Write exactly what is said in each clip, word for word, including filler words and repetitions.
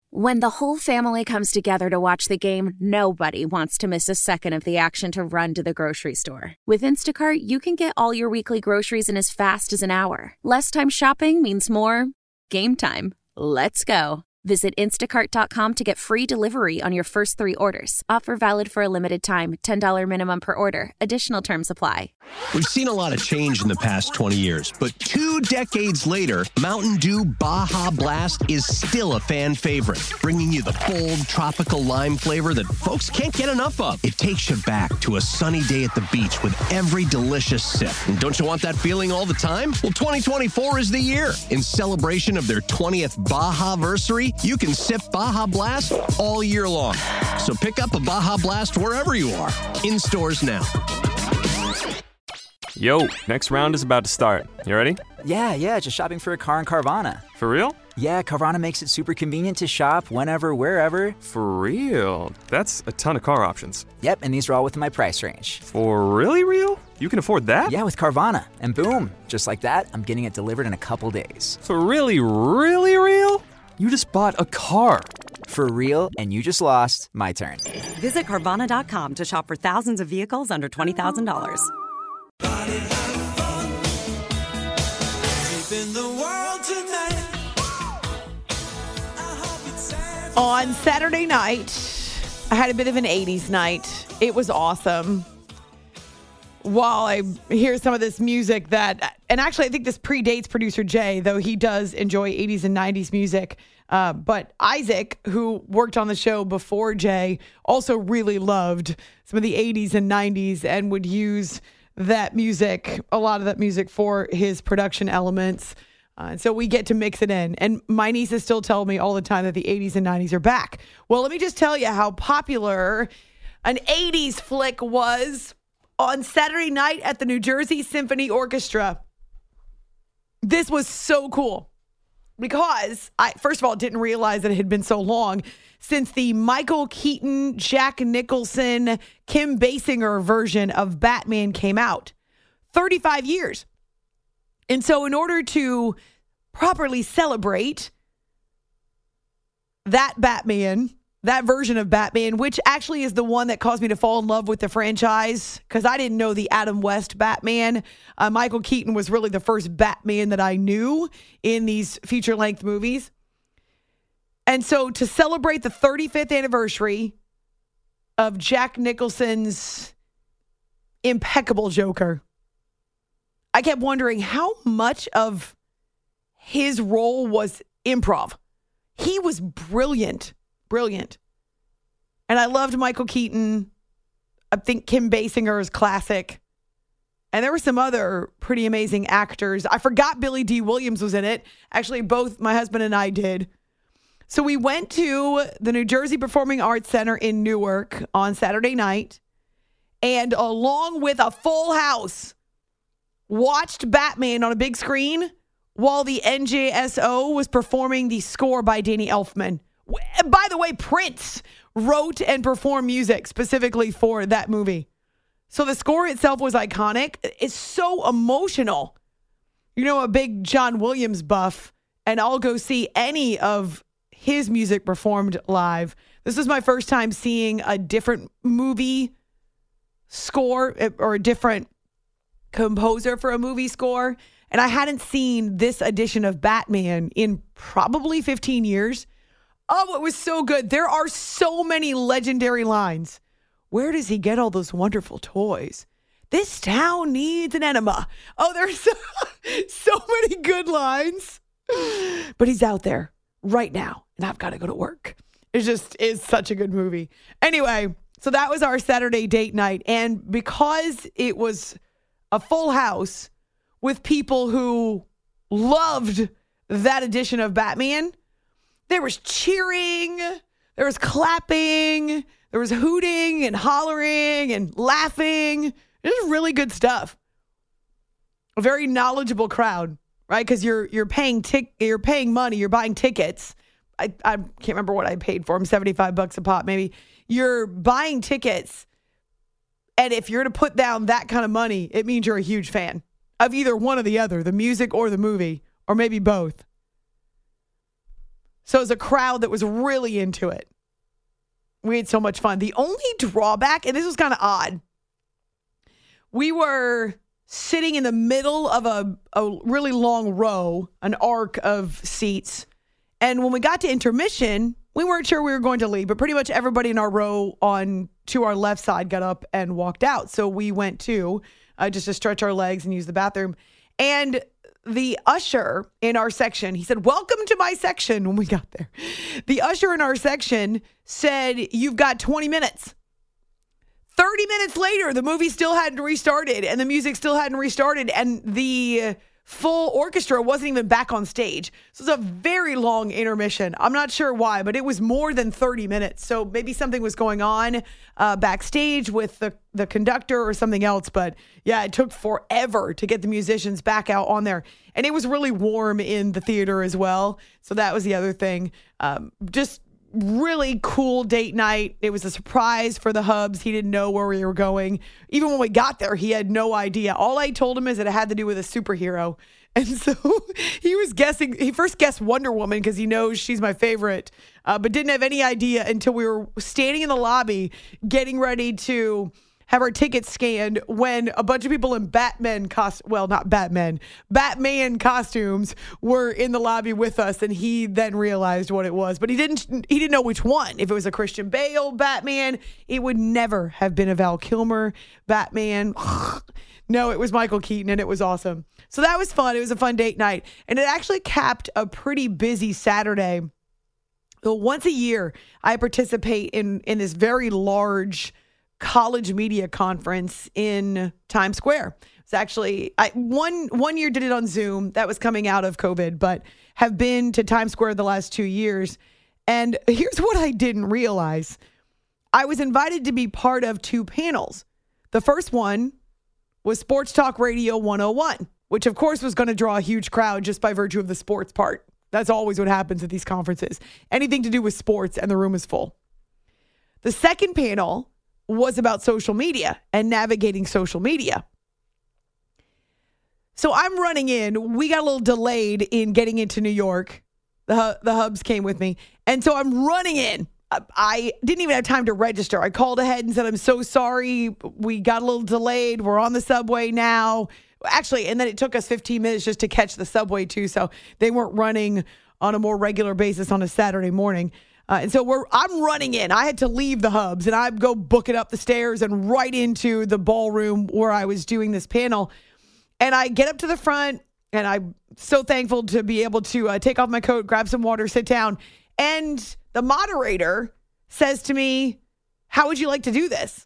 When the whole family comes together to watch the game, nobody wants to miss a second of the action to run to the grocery store. With Instacart, you can get all your weekly groceries in as fast as an hour. Less time shopping means more game time. Let's go. Visit instacart dot com to get free delivery on your first three orders. Offer valid for a limited time. ten dollars minimum per order. Additional terms apply. We've seen a lot of change in the past twenty years, but two decades later, Mountain Dew Baja Blast is still a fan favorite, bringing you the bold tropical lime flavor that folks can't get enough of. It takes you back to a sunny day at the beach with every delicious sip. And don't you want that feeling all the time? Well, twenty twenty-four is the year. In celebration of their twentieth Baja-versary, you can sip Baja Blast all year long. So pick up a Baja Blast wherever you are. In stores now. Yo, next round is about to start. You ready? Yeah, yeah, just shopping for a car in Carvana. For real? Yeah, Carvana makes it super convenient to shop whenever, wherever. For real? That's a ton of car options. Yep, and these are all within my price range. For really real? You can afford that? Yeah, with Carvana. And boom, just like that, I'm getting it delivered in a couple days. For really, really real? You just bought a car. For real, and you just lost my turn. Visit Carvana dot com to shop for thousands of vehicles under twenty thousand dollars. On Saturday night, I had a bit of an eighties night. It was awesome. While I hear some of this music that, and actually I think this predates producer Jay, though he does enjoy eighties and nineties music. Uh, but Isaac, who worked on the show before Jay, also really loved some of the eighties and nineties and would use that music, a lot of that music for his production elements. Uh, and so we get to mix it in. And my nieces still tell me all the time that the eighties and nineties are back. Well, let me just tell you how popular an eighties flick was on Saturday night at the New Jersey Symphony Orchestra. This was so cool because I, first of all, didn't realize that it had been so long since the Michael Keaton, Jack Nicholson, Kim Basinger version of Batman came out. thirty-five years. And so in order to properly celebrate that Batman, that version of Batman, which actually is the one that caused me to fall in love with the franchise, because I didn't know the Adam West Batman. Uh, Michael Keaton was really the first Batman that I knew in these feature-length movies. And so to celebrate the thirty-fifth anniversary of Jack Nicholson's impeccable Joker, I kept wondering how much of his role was improv. He was brilliant, brilliant. And I loved Michael Keaton. I think Kim Basinger is classic. And there were some other pretty amazing actors. I forgot Billy D. Williams was in it. Actually, both my husband and I did. So we went to the New Jersey Performing Arts Center in Newark on Saturday night. And along with a full house, watched Batman on a big screen while the N J S O was performing the score by Danny Elfman. By the way, Prince wrote and performed music specifically for that movie. So the score itself was iconic. It's so emotional. You know, a big John Williams buff, and I'll go see any of his music performed live. This was my first time seeing a different movie score or a different composer for a movie score. And I hadn't seen this edition of Batman in probably fifteen years. Oh, it was so good. There are so many legendary lines. Where does he get all those wonderful toys? This town needs an enema. Oh, there's so, so many good lines. But he's out there right now, and I've got to go to work. It just is such a good movie. Anyway, so that was our Saturday date night. And because it was a full house with people who loved that edition of Batman, there was cheering, there was clapping, there was hooting and hollering and laughing. It was really good stuff. A very knowledgeable crowd, right? Because you're you're paying tic- you're paying money, you're buying tickets. I, I can't remember what I paid for them, seventy-five bucks a pop maybe. You're buying tickets, and if you're to put down that kind of money, it means you're a huge fan of either one or the other, the music or the movie, or maybe both. So it was a crowd that was really into it. We had so much fun. The only drawback, and this was kind of odd, we were sitting in the middle of a, a really long row, an arc of seats. And when we got to intermission, we weren't sure we were going to leave, but pretty much everybody in our row on to our left side got up and walked out. So we went too, uh, just to stretch our legs and use the bathroom. And the usher in our section, he said, "Welcome to my section," when we got there. The usher in our section said, "You've got twenty minutes. thirty minutes later, the movie still hadn't restarted and the music still hadn't restarted and the full orchestra wasn't even back on stage. So it's a very long intermission. I'm not sure why, but it was more than thirty minutes. So maybe something was going on uh, backstage with the, the conductor or something else. But yeah, it took forever to get the musicians back out on there. And it was really warm in the theater as well. So that was the other thing. Um, just really cool date night. It was a surprise for the Hubs. He didn't know where we were going. Even when we got there, he had no idea. All I told him is that it had to do with a superhero. And so he was guessing. He first guessed Wonder Woman because he knows she's my favorite, uh, but didn't have any idea until we were standing in the lobby getting ready to have our tickets scanned when a bunch of people in Batman cost well, not Batman, Batman costumes were in the lobby with us, and he then realized what it was. But he didn't he didn't know which one. If it was a Christian Bale Batman, it would never have been a Val Kilmer Batman. No, it was Michael Keaton, and it was awesome. So that was fun. It was a fun date night. And it actually capped a pretty busy Saturday. So once a year, I participate in, in this very large college media conference in Times Square. It's actually, I one one year did it on Zoom. That was coming out of COVID, but have been to Times Square the last two years. And here's what I didn't realize. I was invited to be part of two panels. The first one was Sports Talk Radio one oh one, which of course was going to draw a huge crowd just by virtue of the sports part. That's always what happens at these conferences. Anything to do with sports and the room is full. The second panel was about social media and navigating social media. So I'm running in. We got a little delayed in getting into New York. The, the Hubs came with me. And so I'm running in. I didn't even have time to register. I called ahead and said, "I'm so sorry. We got a little delayed. We're on the subway now." Actually, and then it took us fifteen minutes just to catch the subway too. So they weren't running on a more regular basis on a Saturday morning. Uh, and so we're I'm running in. I had to leave the Hubs and I'd go book it up the stairs and right into the ballroom where I was doing this panel. And I get up to the front and I'm so thankful to be able to uh, take off my coat, grab some water, sit down. And the moderator says to me, "How would you like to do this?"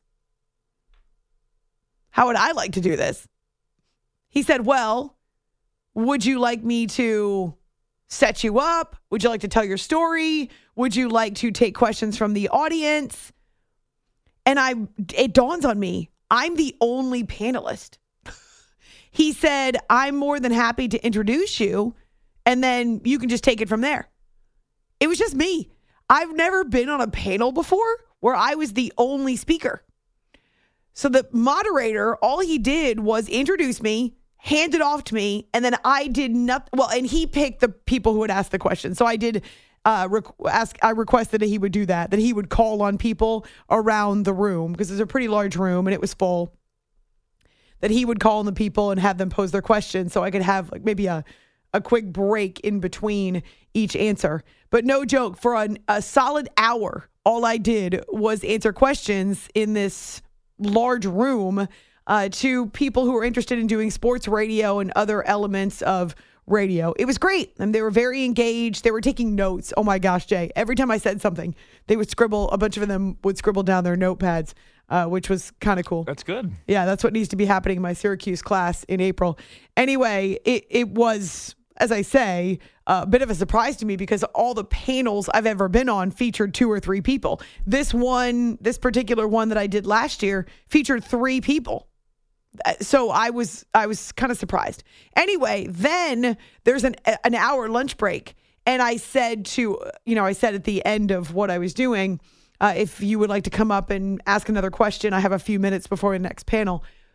How would I like to do this? He said, "Well, would you like me to set you up? Would you like to tell your story? Would you like to take questions from the audience?" And I, it dawns on me, I'm the only panelist. He said, "I'm more than happy to introduce you, and then you can just take it from there." It was just me. I've never been on a panel before where I was the only speaker. So the moderator, all he did was introduce me, hand it off to me, and then I did nothing. Well, and he picked the people who would ask the question. So I did uh, requ- ask. I requested that he would do that, that he would call on people around the room because it's a pretty large room and it was full. That he would call on the people and have them pose their questions so I could have like maybe a, a quick break in between each answer. But no joke, for an, a solid hour, all I did was answer questions in this large room uh, to people who were interested in doing sports radio and other elements of radio. It was great. And they were very engaged. They were taking notes. Oh my gosh, Jay. Every time I said something, they would scribble. A bunch of them would scribble down their notepads, uh, which was kind of cool. That's good. Yeah, that's what needs to be happening in my Syracuse class in April. Anyway, it, it was, as I say, a bit of a surprise to me because all the panels I've ever been on featured two or three people. This one, this particular one that I did last year featured three people. So I was I was kind of surprised. Anyway, then there's an an hour lunch break. And I said to, you know, I said at the end of what I was doing, uh, if you would like to come up and ask another question, I have a few minutes before the next panel.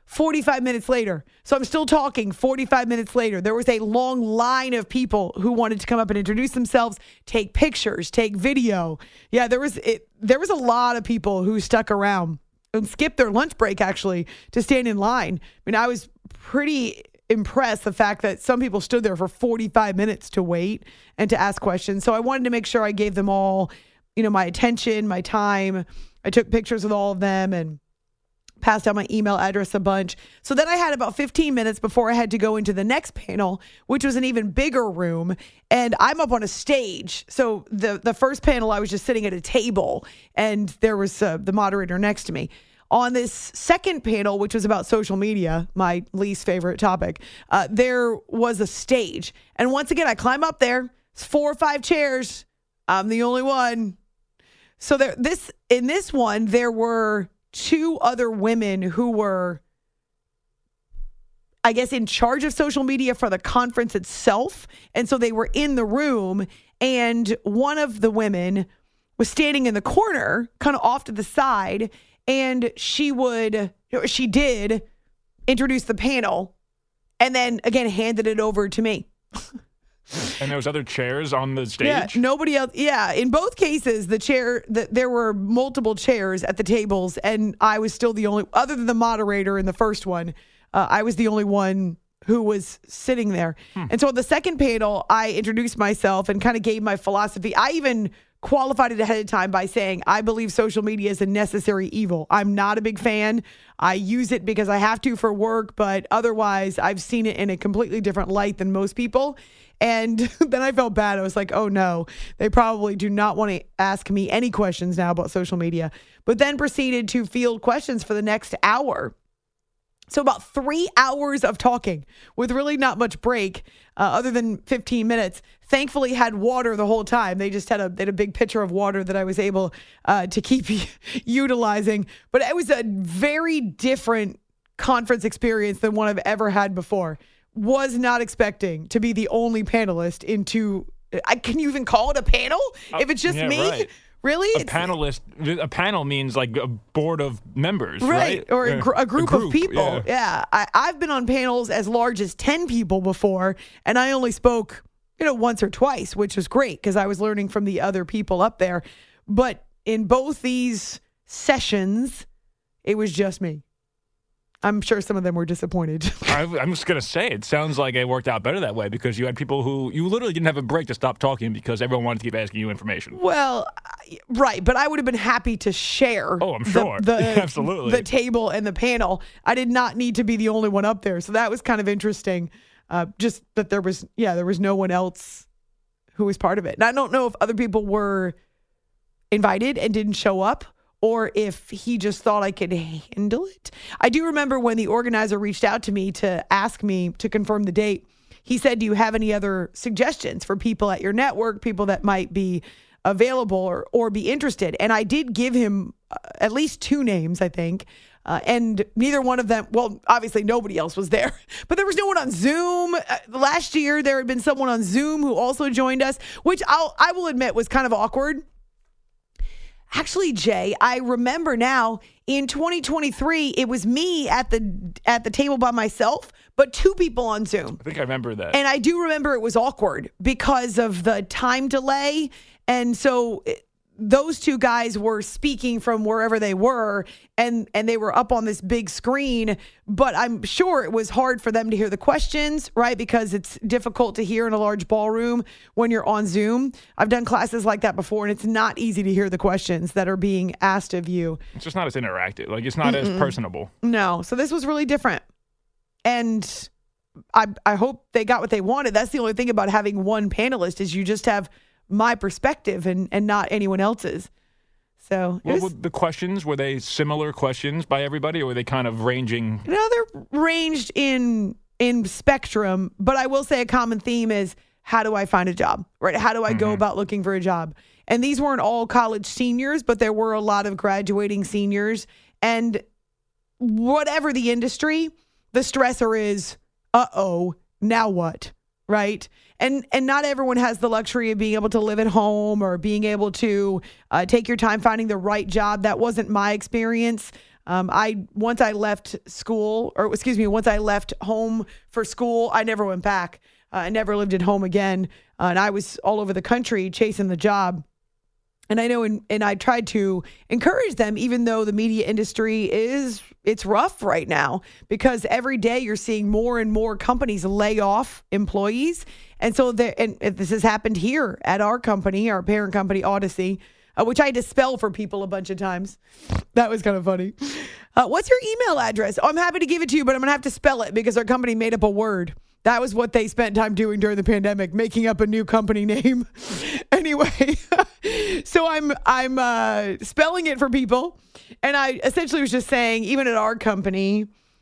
forty-five minutes later. So I'm still talking forty-five minutes later. There was a long line of people who wanted to come up and introduce themselves, take pictures, take video. Yeah, there was it, there was a lot of people who stuck around and skipped their lunch break, actually, to stand in line. I mean, I was pretty impressed the fact that some people stood there for forty-five minutes to wait and to ask questions. So I wanted to make sure I gave them all, you know, my attention, my time. I took pictures with all of them and passed out my email address a bunch. So then I had about fifteen minutes before I had to go into the next panel, which was an even bigger room. And I'm up on a stage. So the, the first panel, I was just sitting at a table and there was uh, the moderator next to me. On this second panel, which was about social media, my least favorite topic, uh, there was a stage. And once again, I climb up there. It's four or five chairs. I'm the only one. So there, this in this one, there were two other women who were, I guess, in charge of social media for the conference itself. And so they were in the room. And one of the women was standing in the corner, kind of off to the side. And she would, she did introduce the panel and then again handed it over to me. And there was other chairs on the stage? Yeah, nobody else. Yeah, in both cases, the chair, the, there were multiple chairs at the tables, and I was still the only, other than the moderator in the first one, uh, I was the only one who was sitting there. Hmm. And so on the second panel, I introduced myself and kind of gave my philosophy. I even qualified it ahead of time by saying, I believe social media is a necessary evil. I'm not a big fan. I use it because I have to for work, but otherwise I've seen it in a completely different light than most people. And then I felt bad. I was like, oh no, they probably do not want to ask me any questions now about social media, but then proceeded to field questions for the next hour. So about three hours of talking with really not much break uh, other than fifteen minutes. Thankfully had water the whole time. They just had a, they had a big pitcher of water that I was able uh, to keep utilizing. But it was a very different conference experience than one I've ever had before. Was not expecting to be the only panelist into, I can you even call it a panel? Uh, if it's just yeah, me? Right. Really? A it's, panelist, a panel means like a board of members, right? Right, or a, gr- a, group a group of people. Yeah, yeah. I, I've been on panels as large as ten people before, and I only spoke, you know, once or twice, which was great because I was learning from the other people up there. But in both these sessions, it was just me. I'm sure some of them were disappointed. I, I'm just going to say, it sounds like it worked out better that way because you had people who, you literally didn't have a break to stop talking because everyone wanted to keep asking you information. Well, right, but I would have been happy to share. Oh, I'm sure. The, the, Absolutely. The table and the panel. I did not need to be the only one up there, so that was kind of interesting. Uh, just that there was, yeah, there was no one else who was part of it. And I don't know if other people were invited and didn't show up, or if he just thought I could handle it. I do remember when the organizer reached out to me to ask me to confirm the date, he said, do you have any other suggestions for people at your network, people that might be available or, or be interested? And I did give him uh, at least two names, I think. Uh, and neither one of them, well, obviously nobody else was there, but there was no one on Zoom. Uh, last year, there had been someone on Zoom who also joined us, which I'll, I will admit was kind of awkward. Actually, Jay, I remember now in twenty twenty-three, it was me at the at the table by myself, but two people on Zoom. I think I remember that. And I do remember it was awkward because of the time delay. And so it, those two guys were speaking from wherever they were, and, and they were up on this big screen, but I'm sure it was hard for them to hear the questions, right? Because it's difficult to hear in a large ballroom when you're on Zoom. I've done classes like that before, and it's not easy to hear the questions that are being asked of you. It's just not as interactive. Like, it's not Mm-mm. as personable. No. So this was really different. And I I hope they got what they wanted. That's the only thing about having one panelist is you just have my perspective and, and not anyone else's. So what were the questions? Were they similar questions by everybody, or were they kind of ranging? No, they're ranged in in spectrum, but I will say a common theme is, how do I find a job? Right? How do I mm-hmm. go about looking for a job? And these weren't all college seniors, but there were a lot of graduating seniors. And whatever the industry, the stressor is, uh-oh, now what? Right? And and not everyone has the luxury of being able to live at home or being able to uh, take your time finding the right job. That wasn't my experience. Um, I once I left school, or excuse me, once I left home for school, I never went back. Uh, I never lived at home again. Uh, and I was all over the country chasing the job. And I know, in, and I tried to encourage them, even though the media industry is, it's rough right now, because every day you're seeing more and more companies lay off employees. And so there, and this has happened here at our company, our parent company, Odyssey, uh, which I had to spell for people a bunch of times. That was kind of funny. Uh, what's your email address? Oh, I'm happy to give it to you, but I'm going to have to spell it because our company made up a word. That was what they spent time doing during the pandemic, making up a new company name. Anyway, so I'm I'm uh, spelling it for people. And I essentially was just saying, even at our company,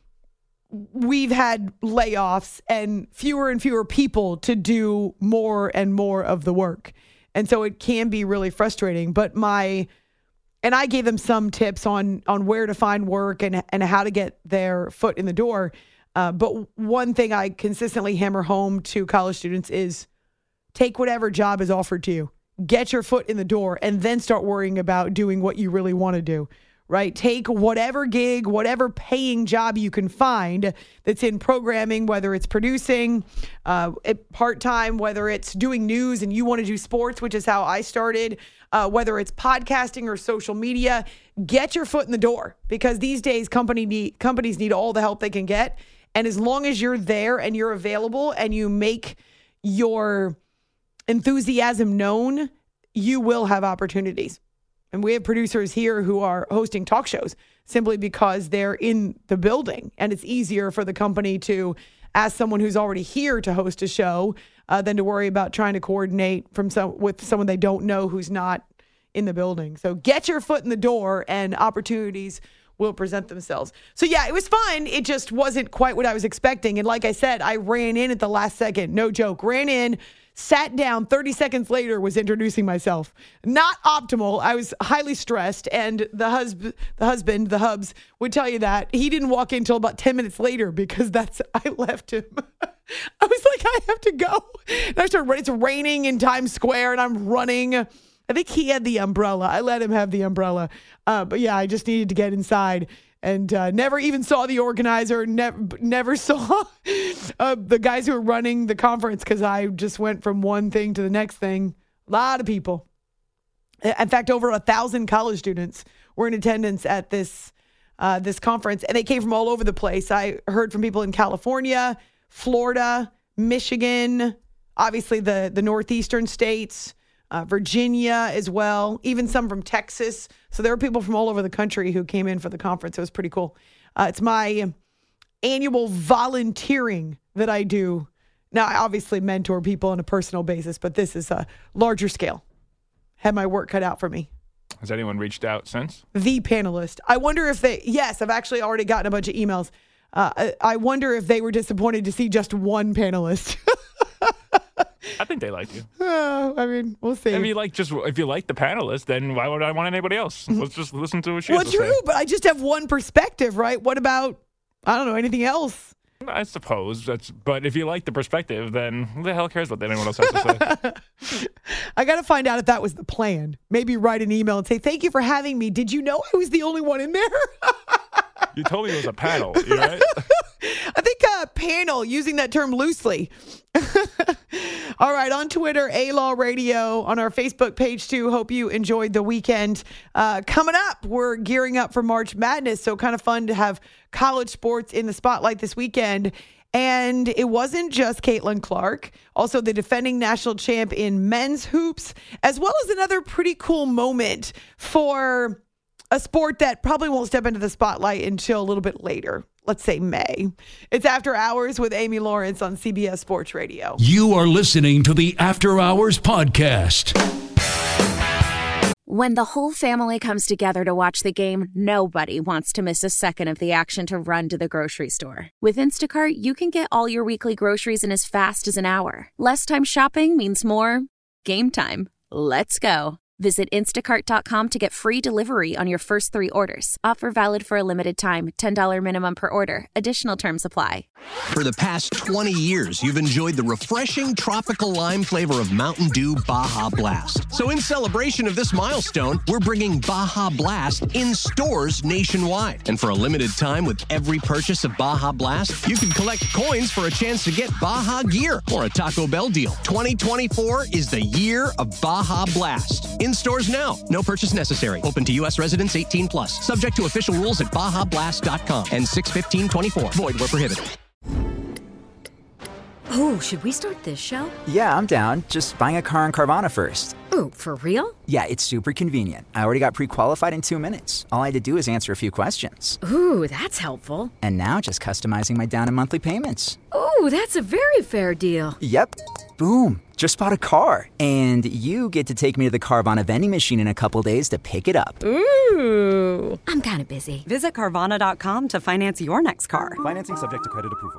we've had layoffs and fewer and fewer people to do more and more of the work. And so it can be really frustrating. But my, and I gave them some tips on on where to find work and, and how to get their foot in the door. Uh, but one thing I consistently hammer home to college students is take whatever job is offered to you, get your foot in the door, and then start worrying about doing what you really want to do, right? Take whatever gig, whatever paying job you can find that's in programming, whether it's producing, uh, part-time, whether it's doing news and you want to do sports, which is how I started, uh, whether it's podcasting or social media. Get your foot in the door, because these days company need, companies need all the help they can get. And as long as you're there and you're available and you make your enthusiasm known, you will have opportunities. And we have producers here who are hosting talk shows simply because they're in the building. And it's easier for the company to ask someone who's already here to host a show uh, than to worry about trying to coordinate from some with someone they don't know who's not in the building. So get your foot in the door and opportunities will present themselves. So yeah, it was fun. It just wasn't quite what I was expecting. And like I said, I ran in at the last second. No joke. Ran in, sat down, thirty seconds later was introducing myself. Not optimal. I was highly stressed. And the husband, the husband, the hubs would tell you that he didn't walk in until about ten minutes later because that's, I left him. I was like, I have to go. And I started, it's raining in Times Square and I'm running. I think he had the umbrella. I let him have the umbrella. Uh, but yeah, I just needed to get inside and uh, never even saw the organizer, never never saw uh, the guys who were running the conference because I just went from one thing to the next thing. A lot of people. In fact, over a thousand college students were in attendance at this uh, this conference, and they came from all over the place. I heard from people in California, Florida, Michigan, obviously the, the northeastern states, Uh, Virginia as well, even some from Texas. So there were people from all over the country who came in for the conference. It was pretty cool. Uh, it's my annual volunteering that I do. Now, I obviously mentor people on a personal basis, but this is a larger scale. Had my work cut out for me. Has anyone reached out since? The panelist. I wonder if they, yes, I've actually already gotten a bunch of emails. Uh, I, I wonder if they were disappointed to see just one panelist. I think they like you. Uh, I mean, we'll see. If you like just if you like the panelist, then why would I want anybody else? Let's just listen to what she has well, to true, say. but I just have one perspective, right? What about, I don't know, anything else? I suppose that's. But if you like the perspective, then who the hell cares what anyone else has to say? I got to find out if that was the plan. Maybe write an email and say, "Thank you for having me. Did you know I was the only one in there?" You told me it was a panel, you right? I think uh, panel, using that term loosely. All right, on Twitter, A-Law Radio, on our Facebook page too. Hope you enjoyed the weekend. Uh, coming up, we're gearing up for March Madness, so kind of fun to have college sports in the spotlight this weekend. And it wasn't just Caitlin Clark, also the defending national champ in men's hoops, as well as another pretty cool moment for a sport that probably won't step into the spotlight until a little bit later. Let's say May. It's After Hours with Amy Lawrence on C B S Sports Radio. You are listening to the After Hours podcast. When the whole family comes together to watch the game, nobody wants to miss a second of the action to run to the grocery store. With Instacart, you can get all your weekly groceries in as fast as an hour. Less time shopping means more game time. Let's go. Visit instacart dot com to get free delivery on your first three orders. Offer valid for a limited time. ten dollars minimum per order. Additional terms apply. For the past twenty years, you've enjoyed the refreshing tropical lime flavor of Mountain Dew Baja Blast. So in celebration of this milestone, we're bringing Baja Blast in stores nationwide. And for a limited time, with every purchase of Baja Blast, you can collect coins for a chance to get Baja gear or a Taco Bell deal. twenty twenty-four is the year of Baja Blast. In stores now. No purchase necessary. Open to U S residents eighteen plus. Subject to official rules at baja blast dot com and six fifteen twenty-four. Void where prohibited. Oh, should we start this show? Yeah, I'm down. Just buying a car on Carvana first. Oh, for real? Yeah, it's super convenient. I already got pre-qualified in two minutes. All I had to do is answer a few questions. Ooh, that's helpful. And now just customizing my down and monthly payments. Ooh, that's a very fair deal. Yep. Boom. Just bought a car. And you get to take me to the Carvana vending machine in a couple days to pick it up. Ooh. I'm kind of busy. Visit Carvana dot com to finance your next car. Financing subject to credit approval.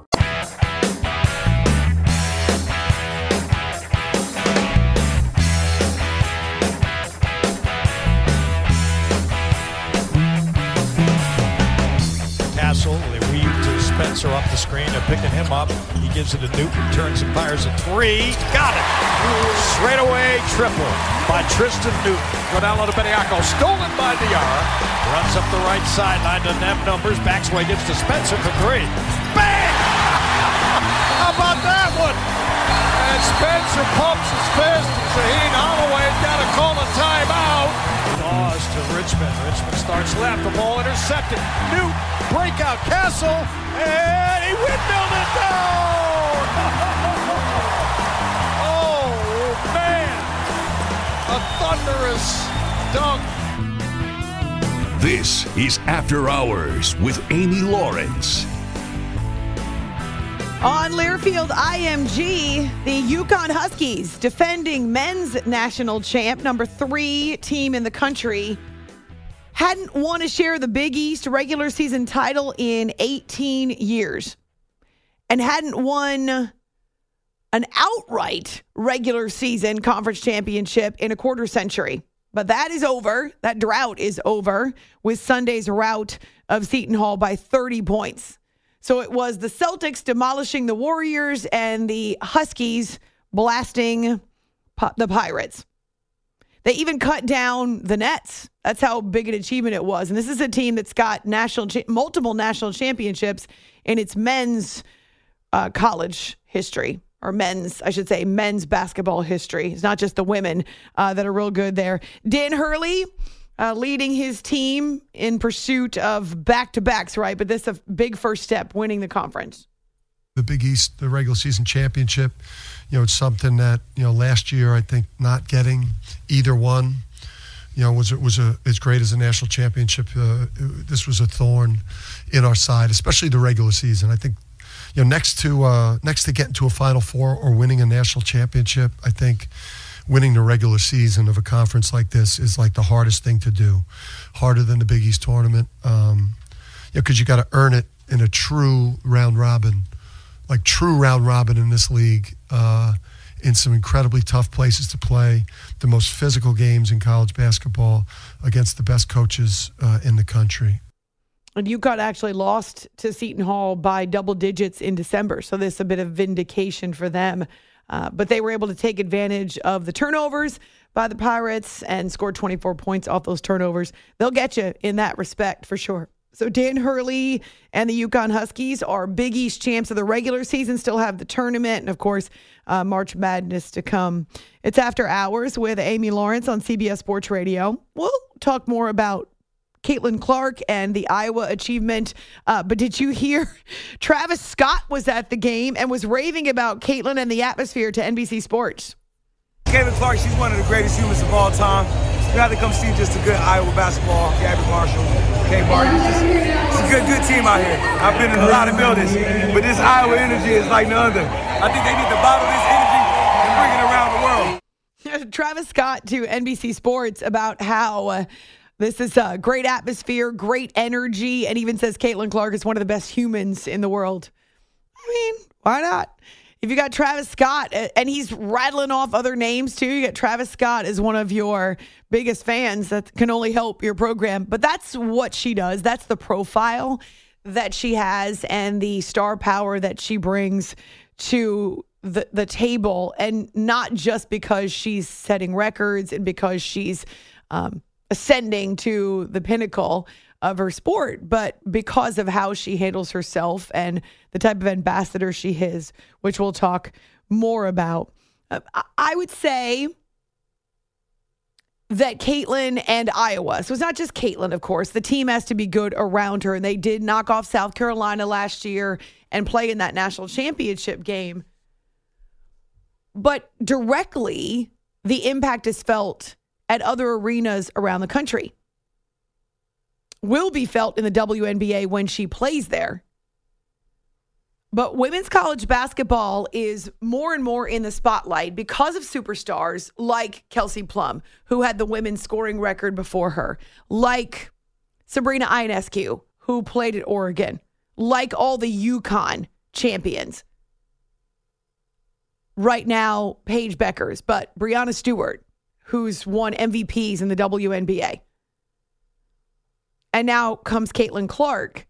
Castle, they weave to Spencer up the screen. They're picking him up. He gives it to Newton, turns and fires a three. Got it! Straight away triple by Tristan Newton. Go down low to Beniaco. Stolen by Diarra. Runs up the right sideline. Doesn't have numbers. Backs away, gives to Spencer for three. Bang! How about that one? And Spencer pumps his fist. Shaheen Holloway's got to call a timeout. Dawes to Richmond. Richmond starts left. The ball intercepted. Newton. Breakout Castle, and he windmilled it down! Oh, man! A thunderous dunk. This is After Hours with Amy Lawrence. On Learfield I M G, the Yukon Huskies, defending men's national champ, number three team in the country, hadn't won a share of the Big East regular season title in eighteen years and hadn't won an outright regular season conference championship in a quarter century. But that is over. That drought is over with Sunday's rout of Seton Hall by thirty points. So it was the Celtics demolishing the Warriors and the Huskies blasting the Pirates. They even cut down the Nets. That's how big an achievement it was. And this is a team that's got national cha- multiple national championships in its men's uh, college history, or men's, I should say, men's basketball history. It's not just the women uh, that are real good there. Dan Hurley uh, leading his team in pursuit of back-to-backs, right? But this is a big first step, winning the conference. The Big East, the regular season championship, you know, it's something that, you know, last year I think not getting either one, you know, was was a as great as a national championship. Uh, it, this was a thorn in our side, especially the regular season. I think, you know, next to uh, next to getting to a Final Four or winning a national championship, I think winning the regular season of a conference like this is like the hardest thing to do, harder than the Big East tournament. Um, you know, because you got to earn it in a true round robin. Like true round robin in this league, uh, in some incredibly tough places to play, the most physical games in college basketball against the best coaches uh, in the country. And UConn actually lost to Seton Hall by double digits in December, so this is a bit of vindication for them. Uh, but they were able to take advantage of the turnovers by the Pirates and scored twenty-four points off those turnovers. They'll get you in that respect for sure. So Dan Hurley and the Yukon Huskies are Big East champs of the regular season, still have the tournament, and, of course, uh, March Madness to come. It's After Hours with Amy Lawrence on C B S Sports Radio. We'll talk more about Caitlin Clark and the Iowa achievement. Uh, but did you hear Travis Scott was at the game and was raving about Caitlin and the atmosphere to N B C Sports? Caitlin Clark, she's one of the greatest humans of all time. You have to come see just a good Iowa basketball. Gabby Marshall, Kay Martin. It's, just, it's a good, good team out here. I've been in a lot of buildings, but this Iowa energy is like no other. I think they need to bottle this energy and bring it around the world. Travis Scott to N B C Sports about how uh, this is a great atmosphere, great energy, and even says Caitlin Clark is one of the best humans in the world. I mean, why not? if you got Travis Scott, and he's rattling off other names too, you got Travis Scott as one of your biggest fans, that can only help your program. But that's what she does. That's the profile that she has and the star power that she brings to the, the table. And not just because she's setting records and because she's um, ascending to the pinnacle of her sport, but because of how she handles herself and the type of ambassador she is, which we'll talk more about. Uh, I would say that Caitlin and Iowa, so it's not just Caitlin, of course, the team has to be good around her, and they did knock off South Carolina last year and play in that national championship game. But directly, the impact is felt at other arenas around the country. Will be felt in the W N B A when she plays there. But women's college basketball is more and more in the spotlight because of superstars like Kelsey Plum, who had the women's scoring record before her, like Sabrina Ionescu, who played at Oregon, like all the UConn champions. Right now, Paige Beckers, but Breanna Stewart, who's won M V Ps in the W N B A. And now comes Caitlin Clark.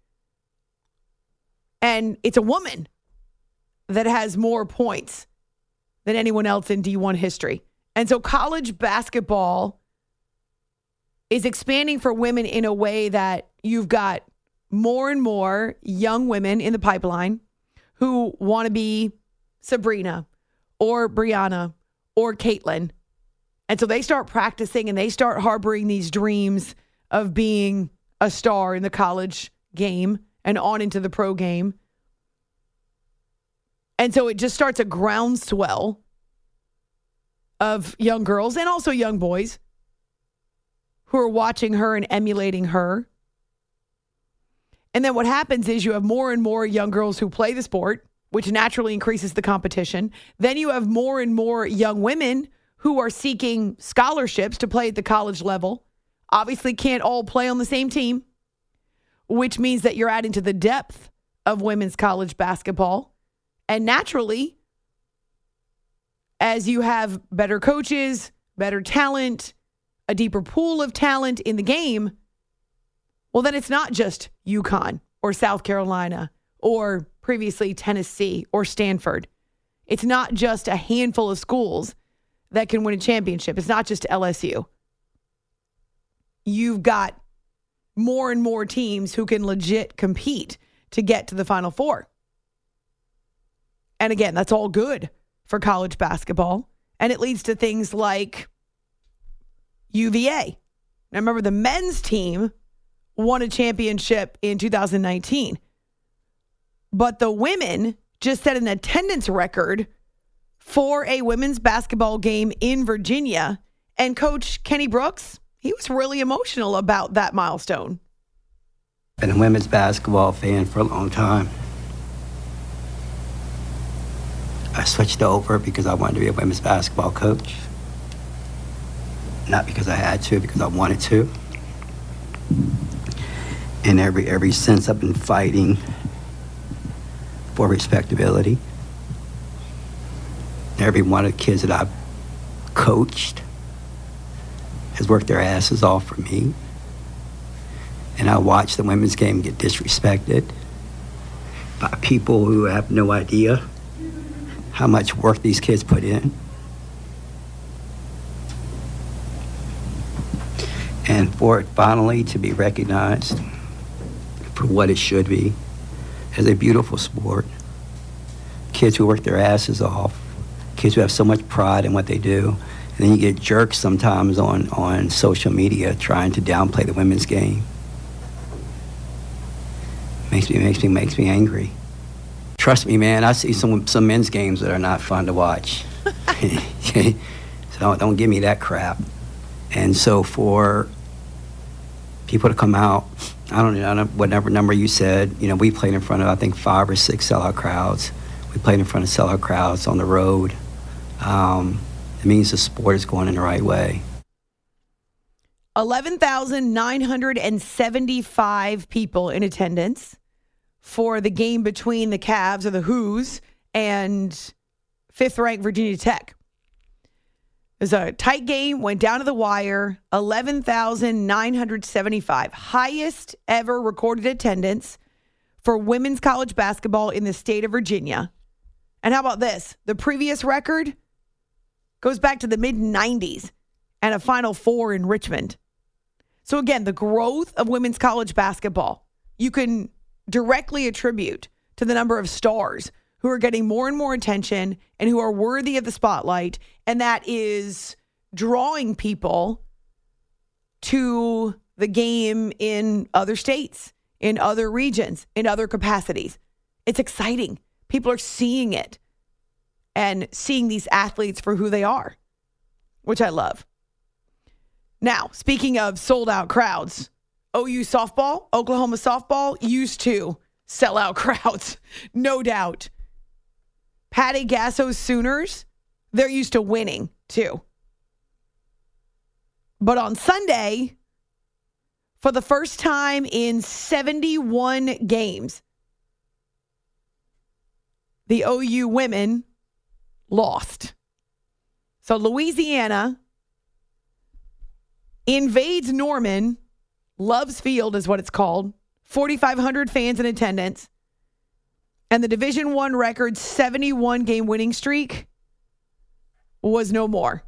And it's a woman that has more points than anyone else in D one history. And so college basketball is expanding for women in a way that you've got more and more young women in the pipeline who want to be Sabrina or Breanna or Caitlin. And so they start practicing and they start harboring these dreams of being a star in the college game and on into the pro game. And so it just starts a groundswell of young girls and also young boys who are watching her and emulating her. And then what happens is you have more and more young girls who play the sport, which naturally increases the competition. Then you have more and more young women who are seeking scholarships to play at the college level. Obviously can't all play on the same team, which means that you're adding to the depth of women's college basketball. And naturally, as you have better coaches, better talent, a deeper pool of talent in the game, well, then it's not just UConn or South Carolina or previously Tennessee or Stanford. It's not just a handful of schools that can win a championship. It's not just L S U. You've got more and more teams who can legit compete to get to the Final Four. And again, that's all good for college basketball. And it leads to things like U V A. Now, remember, the men's team won a championship in two thousand nineteen. But the women just set an attendance record for a women's basketball game in Virginia. And Coach Kenny Brooks, he was really emotional about that milestone. Been a women's basketball fan for a long time. I switched over because I wanted to be a women's basketball coach. Not because I had to, because I wanted to. And every every since I've been fighting for respectability. Every one of the kids that I've coached has worked their asses off for me. And I watch the women's game get disrespected by people who have no idea how much work these kids put in. And for it finally to be recognized for what it should be, as a beautiful sport. Kids who work their asses off, kids who have so much pride in what they do, and then you get jerks sometimes on, on social media trying to downplay the women's game. Makes me, makes me, makes me angry. Trust me, man, I see some some men's games that are not fun to watch. So don't, don't give me that crap. And so for people to come out, I don't know whatever number you said, you know, we played in front of, I think, five or six sellout crowds. We played in front of sellout crowds on the road. Um, it means the sport is going in the right way. eleven thousand nine hundred seventy-five people in attendance for the game between the Cavs or the Who's and fifth-ranked Virginia Tech. It was a tight game, went down to the wire, eleven thousand nine hundred seventy-five. Highest ever recorded attendance for women's college basketball in the state of Virginia. And how about this? The previous record goes back to the mid nineties and a Final Four in Richmond. So again, the growth of women's college basketball, you can directly attribute to the number of stars who are getting more and more attention and who are worthy of the spotlight. And that is drawing people to the game in other states, in other regions, in other capacities. It's exciting. People are seeing it and seeing these athletes for who they are, which I love. Now, speaking of sold out crowds, O U softball, Oklahoma softball used to sell out crowds, no doubt. Patty Gasso's Sooners, they're used to winning too. But on Sunday, for the first time in seventy-one games, the O U women lost. So Louisiana invades Norman. Loves Field is what it's called. forty-five hundred fans in attendance. And the Division One record seventy-one game winning streak was no more.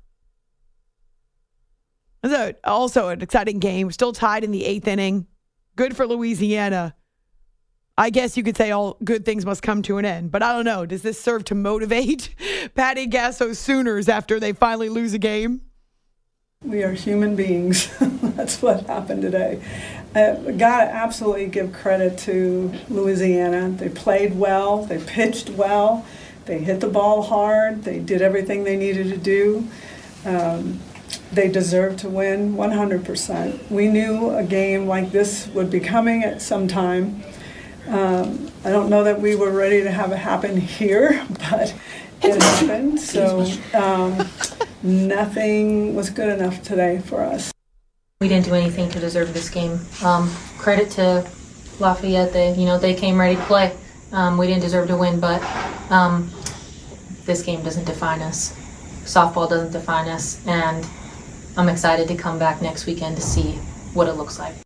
It was also an exciting game. Still tied in the eighth inning. Good for Louisiana. I guess you could say all good things must come to an end. But I don't know. Does this serve to motivate Patty Gasso's Sooners after they finally lose a game? We are human beings. That's what happened today. Uh, Got to absolutely give credit to Louisiana. They played well. They pitched well. They hit the ball hard. They did everything they needed to do. Um, they deserved to win one hundred percent. We knew a game like this would be coming at some time. Um, I don't know that we were ready to have it happen here, but it happened. So um, nothing was good enough today for us. We didn't do anything to deserve this game. Um, credit to Lafayette. They, you know, they came ready to play. Um, we didn't deserve to win, but um, this game doesn't define us. Softball doesn't define us, and I'm excited to come back next weekend to see what it looks like.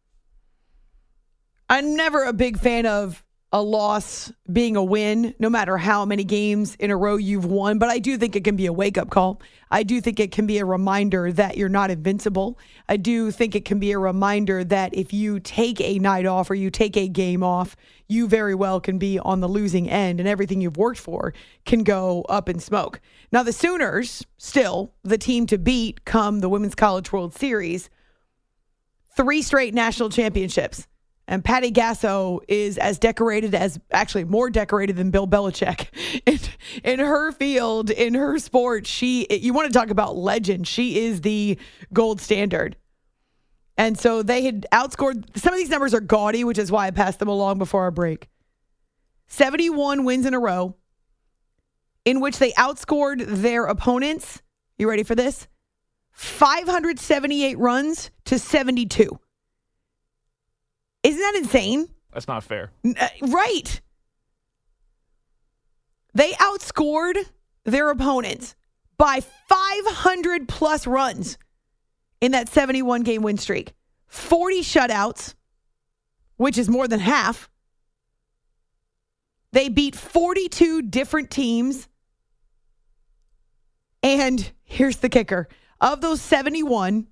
I'm never a big fan of a loss being a win, no matter how many games in a row you've won. But I do think it can be a wake-up call. I do think it can be a reminder that you're not invincible. I do think it can be a reminder that if you take a night off or you take a game off, you very well can be on the losing end and everything you've worked for can go up in smoke. Now, the Sooners, still the team to beat come the Women's College World Series. Three straight national championships. And Patty Gasso is as decorated as, actually more decorated than Bill Belichick. In, in her field, in her sport, she, you want to talk about legend. She is the gold standard. And so they had outscored, some of these numbers are gaudy, which is why I passed them along before our break. seventy-one wins in a row in which they outscored their opponents. You ready for this? five hundred seventy-eight runs to seventy-two. Isn't that insane? That's not fair. Uh, right. They outscored their opponents by five hundred plus runs in that seventy-one game win streak. forty shutouts, which is more than half. They beat forty-two different teams. And here's the kicker. Of those seventy-one,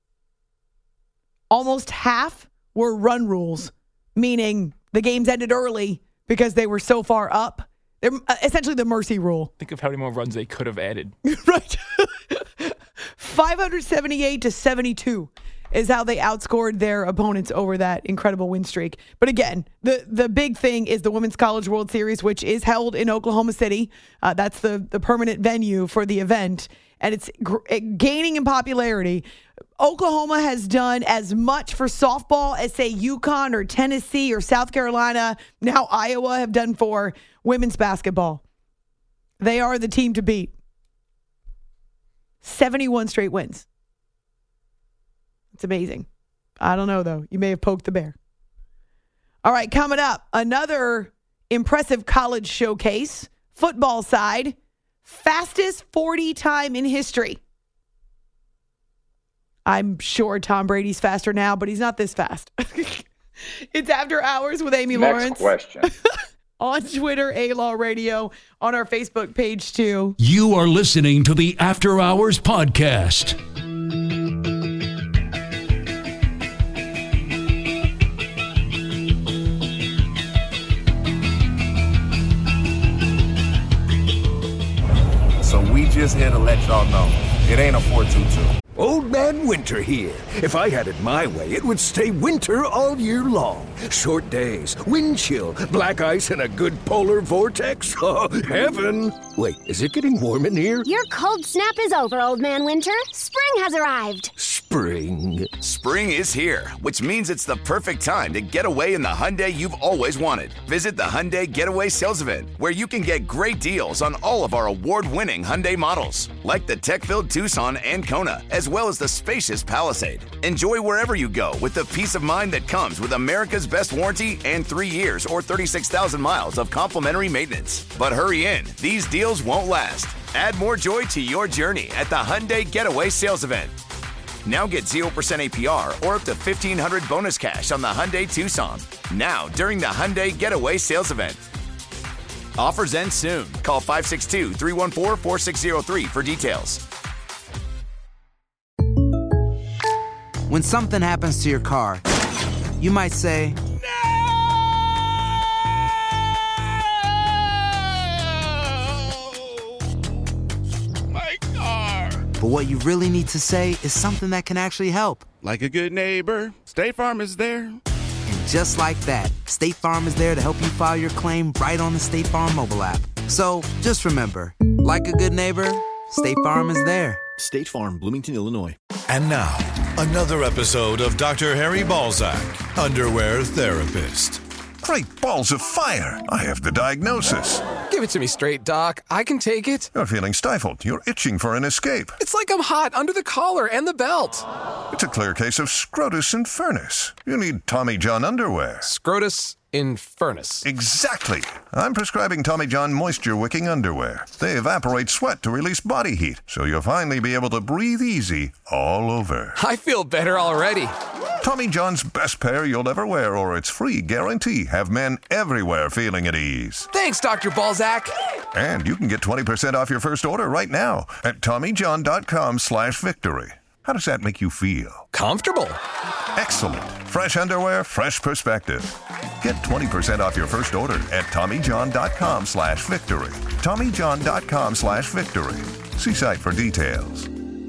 almost half were run rules, meaning the games ended early because they were so far up. They're essentially the mercy rule. Think of how many more runs they could have added. Right. five hundred seventy-eight to seventy-two is how they outscored their opponents over that incredible win streak. But again, the, the big thing is the Women's College World Series, which is held in Oklahoma City. Uh, that's the, the permanent venue for the event. And it's gr- gaining in popularity. Oklahoma has done as much for softball as, say, UConn or Tennessee or South Carolina, now Iowa, have done for women's basketball. They are the team to beat. seventy-one straight wins. It's amazing. I don't know, though. You may have poked the bear. All right, coming up, another impressive college showcase. Football side. Fastest forty time in history. I'm sure Tom Brady's faster now, but he's not this fast. It's After Hours with Amy Next Lawrence. question. On Twitter, A-Law Radio, on our Facebook page too. You are listening to the After Hours Podcast. So we just here to let y'all know, it ain't a four two two. Old Man Winter here. If I had it my way, it would stay winter all year long. Short days, wind chill, black ice, and a good polar vortex. Oh, heaven. Wait, is it getting warm in here? Your cold snap is over, Old Man Winter. Spring has arrived. Spring. Spring is here, which means it's the perfect time to get away in the Hyundai you've always wanted. Visit the Hyundai Getaway Sales Event, where you can get great deals on all of our award-winning Hyundai models, like the tech-filled Tucson and Kona, as well as the spacious Palisade. Enjoy wherever you go with the peace of mind that comes with America's best warranty and three years or thirty-six thousand miles of complimentary maintenance. But hurry in, these deals won't last. Add more joy to your journey at the Hyundai Getaway Sales Event. Now get zero percent A P R or up to fifteen hundred dollars bonus cash on the Hyundai Tucson. Now, during the Hyundai Getaway Sales Event. Offers end soon. Call five six two, three one four, four six zero three for details. When something happens to your car, you might say, My car. But what you really need to say is something that can actually help. Like a good neighbor, State Farm is there. And just like that, State Farm is there to help you file your claim right on the State Farm mobile app. So just remember, like a good neighbor, State Farm is there. State Farm, Bloomington, Illinois. And now, another episode of Doctor Harry Balzac, Underwear Therapist. Great balls of fire. I have the diagnosis. Give it to me straight, Doc. I can take it. You're feeling stifled. You're itching for an escape. It's like I'm hot under the collar and the belt. It's a clear case of scrotus infernus. You need Tommy John underwear. Scrotus infernus. Exactly. I'm prescribing Tommy John moisture wicking underwear. They evaporate sweat to release body heat, so you'll finally be able to breathe easy all over. I feel better already. Tommy John's best pair you'll ever wear, or its free guarantee. Have men everywhere feeling at ease. Thanks, Doctor Balzac. And you can get twenty percent off your first order right now at TommyJohn.com slash victory. How does that make you feel? Comfortable. Excellent. Fresh underwear, fresh perspective. Get twenty percent off your first order at TommyJohn.com slash victory. TommyJohn.com slash victory. See site for details.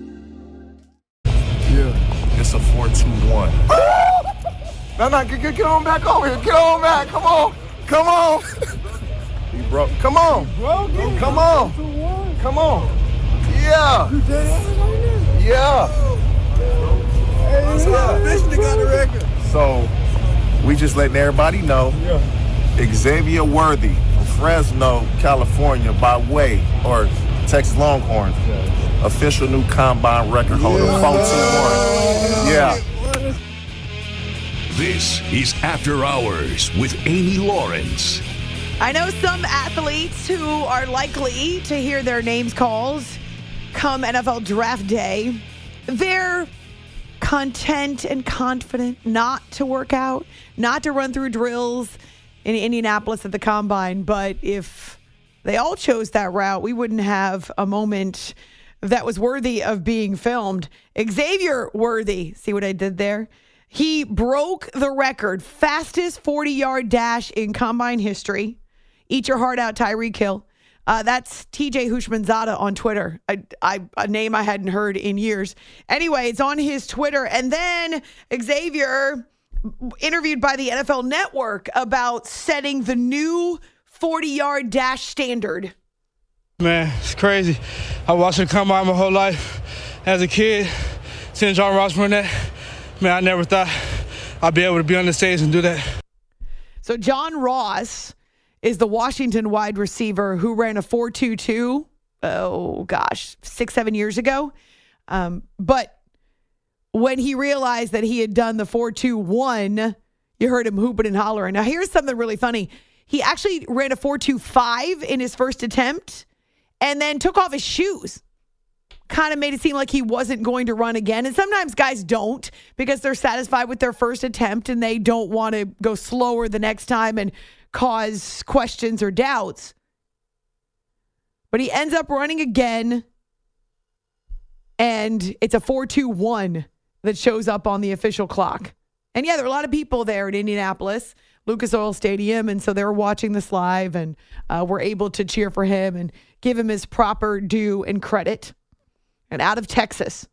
Yeah. It's a four two one. No, no, get, get, get on back over here. Get on back. Come on. Come on. He broke. Come on. Come on. Come on. Yeah. Yeah. So, we just letting everybody know Xavier Worthy from Fresno, California, by way, or Texas Longhorns, official new combine record holder, four two one. Yeah. This is After Hours with Amy Lawrence. I know some athletes who are likely to hear their names called come N F L draft day. They're content and confident not to work out, not to run through drills in Indianapolis at the Combine. But if they all chose that route, we wouldn't have a moment that was worthy of being filmed. Xavier Worthy, see what I did there? He broke the record, fastest forty-yard dash in Combine history. Eat your heart out, Tyreek Hill. Uh, that's T J Houshmandzadeh on Twitter, I, I, a name I hadn't heard in years. Anyway, it's on his Twitter. And then Xavier, interviewed by the N F L Network about setting the new forty-yard dash standard. Man, it's crazy. I watched it come out my whole life. As a kid, seeing John Ross run that, man, I never thought I'd be able to be on the stage and do that. So John Ross is the Washington wide receiver who ran a four two two, oh gosh, six, seven years ago. Um, but when he realized that he had done the four two one, you heard him hooping and hollering. Now here's something really funny. He actually ran a four two five in his first attempt, and then took off his shoes. Kind of made it seem like he wasn't going to run again. And sometimes guys don't because they're satisfied with their first attempt and they don't want to go slower the next time and cause questions or doubts. But he ends up running again, and it's a four two one that shows up on the official clock. And yeah, there are a lot of people there at Indianapolis, Lucas Oil Stadium, and so they were watching this live and uh, were able to cheer for him and give him his proper due and credit. And out of Texas,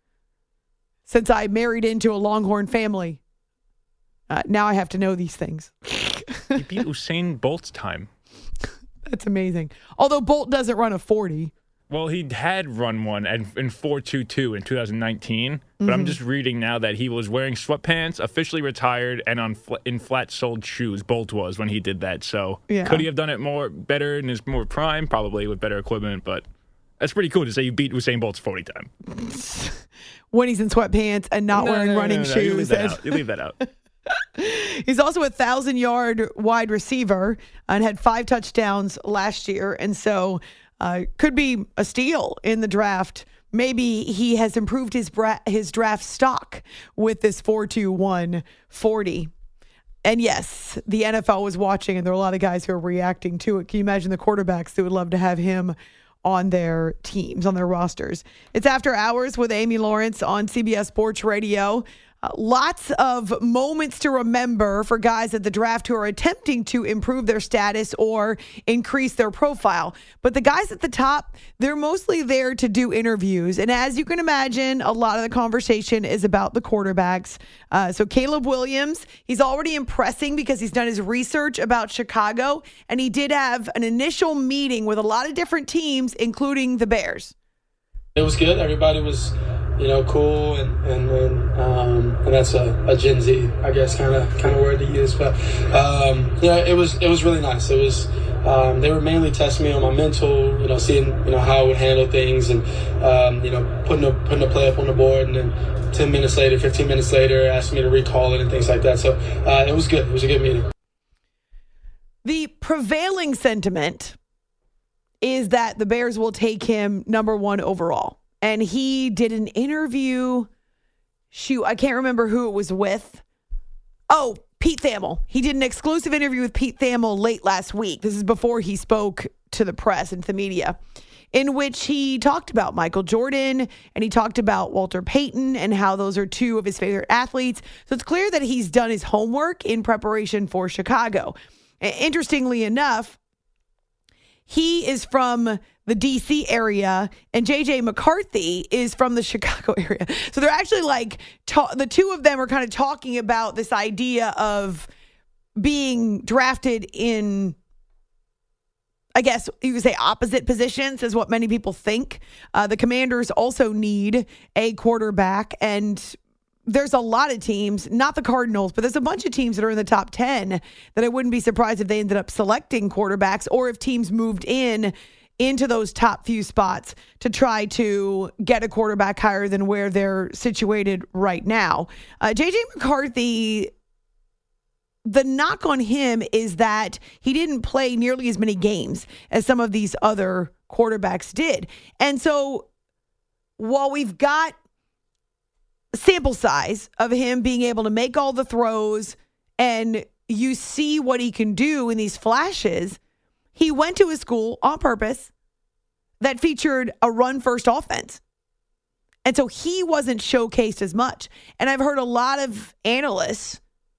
since I married into a Longhorn family, uh, now I have to know these things. He beat Usain Bolt's time. That's amazing. Although Bolt doesn't run a forty. Well, he had run one at, in four two two in two thousand nineteen, but mm-hmm. I'm just reading now that he was wearing sweatpants, officially retired, and on fl- in flat-soled shoes. Bolt was when he did that. So yeah. Could he have done it more better in his more prime? Probably with better equipment, but that's pretty cool to say you beat Usain Bolt's forty time. When he's in sweatpants and not no, wearing no, no, running no, no, shoes. You leave that out. You leave that out. He's also a thousand-yard wide receiver and had five touchdowns last year, and so uh, could be a steal in the draft. Maybe he has improved his bra- his draft stock with this four two one forty. And yes, the N F L was watching, and there are a lot of guys who are reacting to it. Can you imagine the quarterbacks who would love to have him on their teams, on their rosters? It's After Hours with Amy Lawrence on C B S Sports Radio. Uh, lots of moments to remember for guys at the draft who are attempting to improve their status or increase their profile. But the guys at the top, they're mostly there to do interviews. And as you can imagine, a lot of the conversation is about the quarterbacks. Uh, so Caleb Williams, he's already impressing because he's done his research about Chicago. And he did have an initial meeting with a lot of different teams, including the Bears. It was good. Everybody was, you know, cool, and and and, um, and that's a, a Gen Z, I guess, kind of kind of word to use. But um, yeah, it was it was really nice. It was um, they were mainly testing me on my mental, you know, seeing you know how I would handle things, and um, you know putting a putting a play up on the board, and then ten minutes later, fifteen minutes later, asking me to recall it and things like that. So uh, it was good. It was a good meeting. The prevailing sentiment is that the Bears will take him number one overall. And he did an interview. Shoot, I can't remember who it was with. Oh, Pete Thamel. He did an exclusive interview with Pete Thamel late last week. This is before he spoke to the press and to the media, in which he talked about Michael Jordan and he talked about Walter Payton and how those are two of his favorite athletes. So it's clear that he's done his homework in preparation for Chicago. Interestingly enough, he is from the D C area, and J J McCarthy is from the Chicago area. So they're actually like, ta- the two of them are kind of talking about this idea of being drafted in, I guess you could say opposite positions is what many people think. Uh, the Commanders also need a quarterback, and there's a lot of teams, not the Cardinals, but there's a bunch of teams that are in the top ten that I wouldn't be surprised if they ended up selecting quarterbacks or if teams moved in into those top few spots to try to get a quarterback higher than where they're situated right now. Uh, J J McCarthy, the knock on him is that he didn't play nearly as many games as some of these other quarterbacks did. And so while we've got sample size of him being able to make all the throws and you see what he can do in these flashes, he went to a school on purpose that featured a run-first offense. And so he wasn't showcased as much. And I've heard a lot of analysts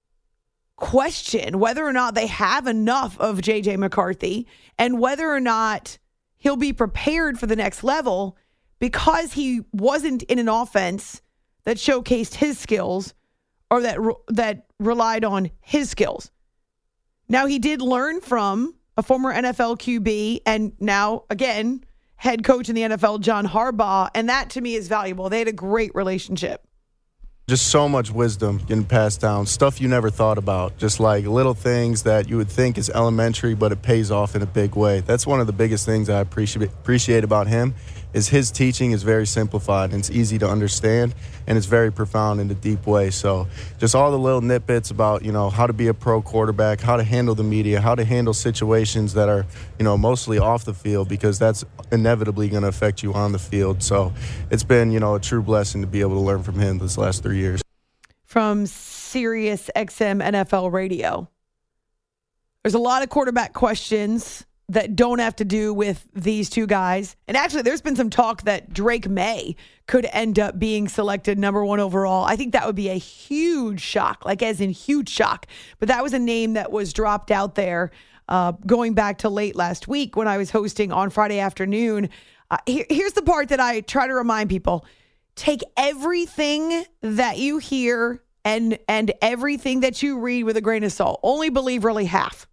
question whether or not they have enough of J J McCarthy and whether or not he'll be prepared for the next level because he wasn't in an offense that showcased his skills or that that relied on his skills. Now, he did learn from a former N F L Q B and now, again, head coach in the N F L, John Harbaugh, and that to me is valuable. They had a great relationship. Just so much wisdom getting passed down, stuff you never thought about, just like little things that you would think is elementary, but it pays off in a big way. That's one of the biggest things I appreciate appreciate about him. is his teaching is very simplified and it's easy to understand and it's very profound in a deep way. So just all the little nitbits about, you know, how to be a pro quarterback, how to handle the media, how to handle situations that are, you know, mostly off the field, because that's inevitably going to affect you on the field. So it's been, you know, a true blessing to be able to learn from him this last three years. From Sirius X M N F L Radio. There's a lot of quarterback questions that don't have to do with these two guys. And actually, there's been some talk that Drake May could end up being selected number one overall. I think that would be a huge shock, like as in huge shock. But that was a name that was dropped out there uh, going back to late last week when I was hosting on Friday afternoon. Uh, here, here's the part that I try to remind people. Take everything that you hear and and everything that you read with a grain of salt. Only believe really half.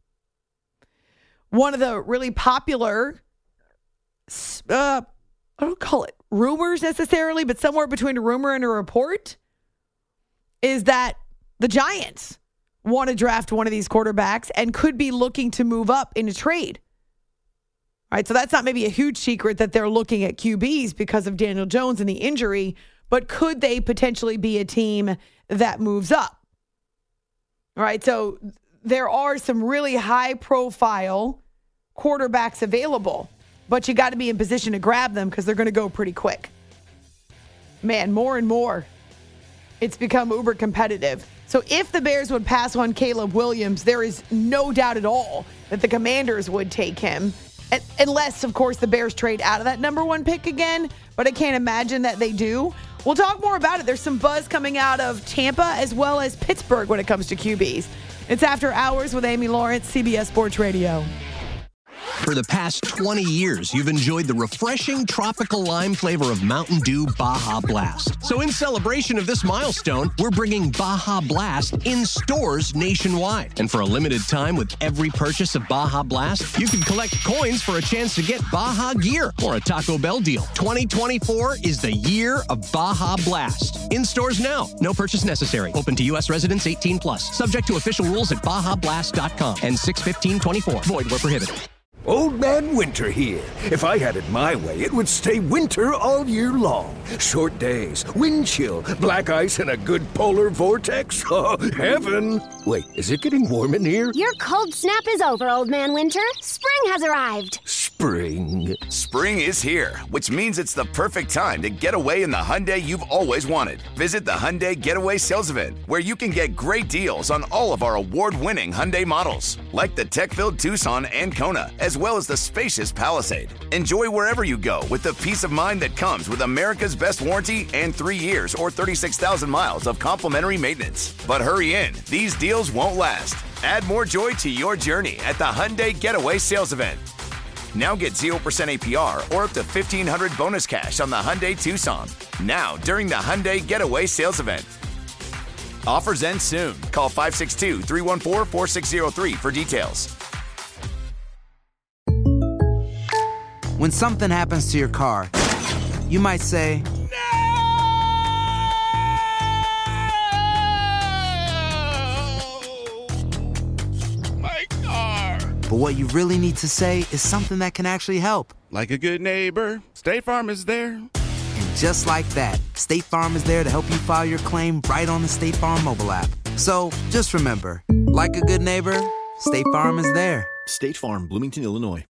One of the really popular, uh, I don't call it rumors necessarily, but somewhere between a rumor and a report, is that the Giants want to draft one of these quarterbacks and could be looking to move up in a trade. All right, so that's not maybe a huge secret that they're looking at Q Bs because of Daniel Jones and the injury, but could they potentially be a team that moves up? All right, so there are some really high-profile quarterbacks available, but you got to be in position to grab them because they're going to go pretty quick. Man, more and more, it's become uber competitive. So if the Bears would pass on Caleb Williams, there is no doubt at all that the Commanders would take him, unless, of course, the Bears trade out of that number one pick again, but I can't imagine that they do. We'll talk more about it. There's some buzz coming out of Tampa as well as Pittsburgh when it comes to Q Bs. It's After Hours with Amy Lawrence, C B S Sports Radio. For the past twenty years, you've enjoyed the refreshing tropical lime flavor of Mountain Dew Baja Blast. So in celebration of this milestone, we're bringing Baja Blast in stores nationwide. And for a limited time, with every purchase of Baja Blast, you can collect coins for a chance to get Baja gear or a Taco Bell deal. twenty twenty-four is the year of Baja Blast. In stores now. No purchase necessary. Open to U S residents eighteen plus. Subject to official rules at baja blast dot com and six fifteen twenty-four. Void where prohibited. Old Man Winter here. If I had it my way, it would stay winter all year long. Short days, wind chill, black ice, and a good polar vortex. Oh, heaven. Wait, is it getting warm in here? Your cold snap is over, Old Man Winter. Spring has arrived. Spring. Spring is here, which means it's the perfect time to get away in the Hyundai you've always wanted. Visit the Hyundai Getaway Sales Event, where you can get great deals on all of our award-winning Hyundai models, like the tech-filled Tucson and Kona, as well as the spacious Palisade. Enjoy wherever you go with the peace of mind that comes with America's best warranty and three years or thirty-six thousand miles of complimentary maintenance. But hurry in, these deals won't last. Add more joy to your journey at the Hyundai Getaway Sales Event. Now get zero percent A P R or up to fifteen hundred dollars bonus cash on the Hyundai Tucson. Now, during the Hyundai Getaway Sales Event. Offers end soon. Call five six two, three one four, four six zero three for details. When something happens to your car, you might say, My car. but what you really need to say is something that can actually help. Like a good neighbor, State Farm is there. And just like that, State Farm is there to help you file your claim right on the State Farm mobile app. So just remember, like a good neighbor, State Farm is there. State Farm, Bloomington, Illinois.